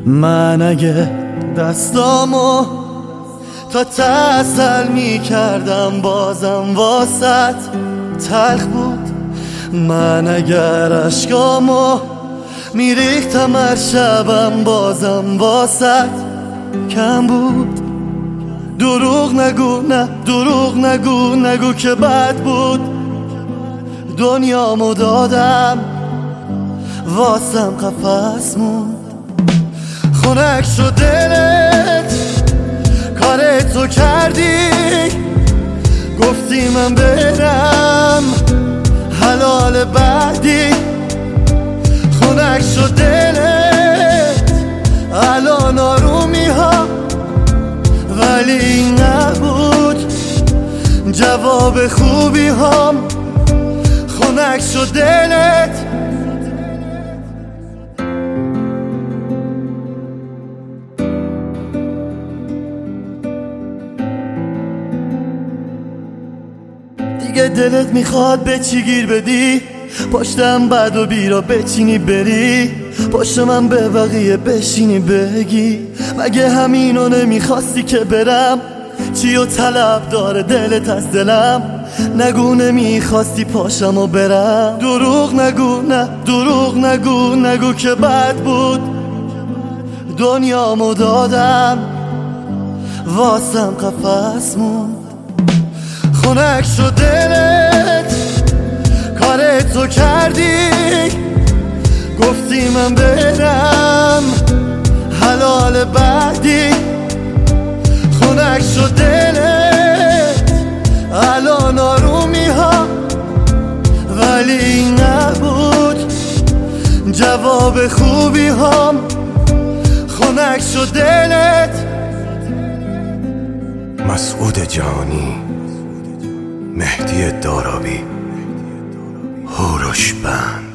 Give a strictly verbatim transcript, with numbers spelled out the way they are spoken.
من اگه دستامو تا تسل می کردم بازم واسط تلخ بود. من اگر عشقامو می ریختم هر شبم بازم واسط کم بود. دروغ نگو نه دروغ نگو نگو که بد بود. دنیامو دادم واسم قفس موند. خنک شد دلت کار تو کردی، گفتی من برم حلال بعدی. خنک شد دلت الان آرومی ها، ولی این نبود جواب خوبی هم. خنک شد دلت دیگه دلت میخواد به چی گیر بدی؟ پشتم بد و بیرا بچینی بری، پشت من به بقیه بشینی بگی مگه همینو نمیخواستی که برم؟ چی و طلب داره دلت از دلم؟ نگو نمیخواستی پاشم و برم. دروغ نگو نه دروغ نگو نگو که بد بود. دنیامو دادم واسم قفس موند. خنک شد دلت کار تو کردی، گفتی من برم حلال بعدی. خنک شد دلت الان آرومی ها، ولی این نبود جواب خوبی هم. خنک شد دلت. مسعود جانی، مهدی دارابی، هوروش بند.